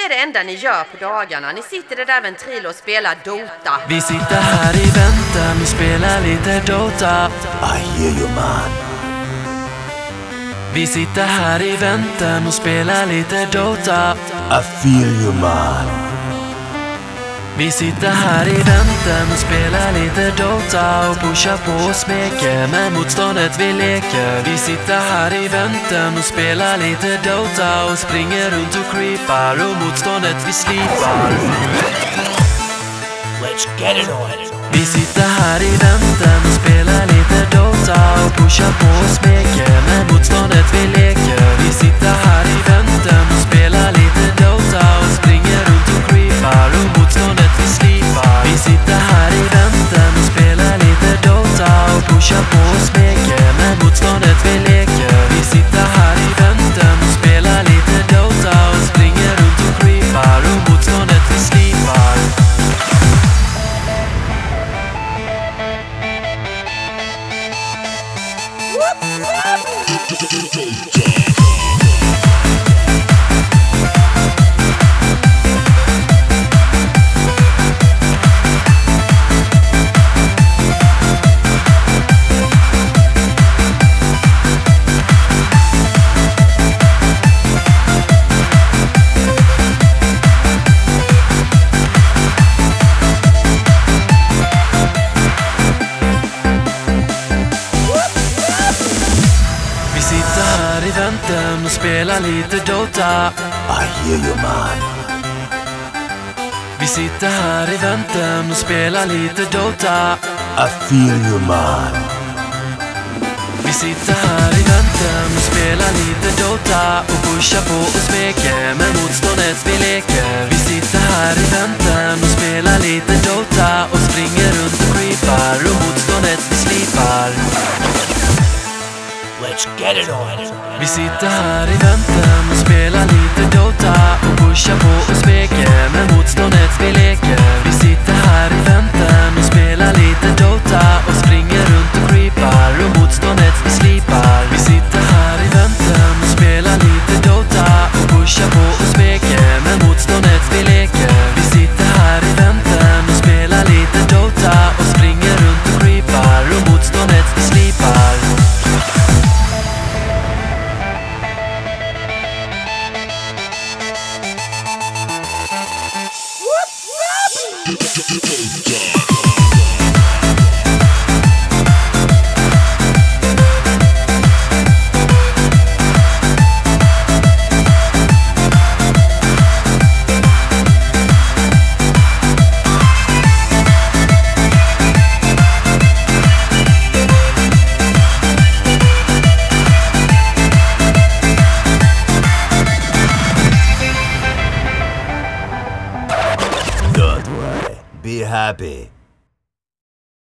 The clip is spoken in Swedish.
Det är det enda ni gör på dagarna. Ni sitter i det där ventrilo och spelar Dota. Vi sitter här i väntan och spelar lite Dota. I hear you, man. Vi sitter här i väntan och spelar lite Dota. I feel you, man. Vi sitter här i väntan och spelar lite Dota och pushar på och smeker med motståndet vi leker. Vi sitter här i väntan och spelar lite Dota och springer runt och creepar och motståndet vi slipar. Let's get it on. Vi sitter här i väntan och spelar lite Dota och pushar på och smeker med motståndet vi leker. Vi sitter här i väntan och spelar lite Dota och springer runt och creepar och motståndet vi slipar. Vi sitter här i väntan och spelar lite Dota och pushar på och smeker med motståndet vi leker. Vi sitter här i väntan och spelar lite Dota och springer runt och creepar och motståndet vi slipar. Och spela lite Dota. I hear you, man. Vi sitter här i väntan och spelar lite Dota. I feel you, man. Vi sitter här i väntan och spelar lite Dota och pushar på och smeker med motståndet vi leker. Vi sitter här i väntan och spelar lite Dota och springer runt och creepar och motståndet vi slipar. Let's get it on. Vi sitter här i väntan och spelar lite Dota och pushar på och smeker med motståndet vi leker. Vi sitter här i väntan och spelar lite Dota och springer runt och creepar och motståndet vi slipar. Vi sitter här i väntan och spelar lite Dota och pushar på och smeker med motståndet vi leker. Vi sitter här i väntan och spelar lite Dota och springer runt och creepar och motståndet vi slipar. Don't worry. Be happy.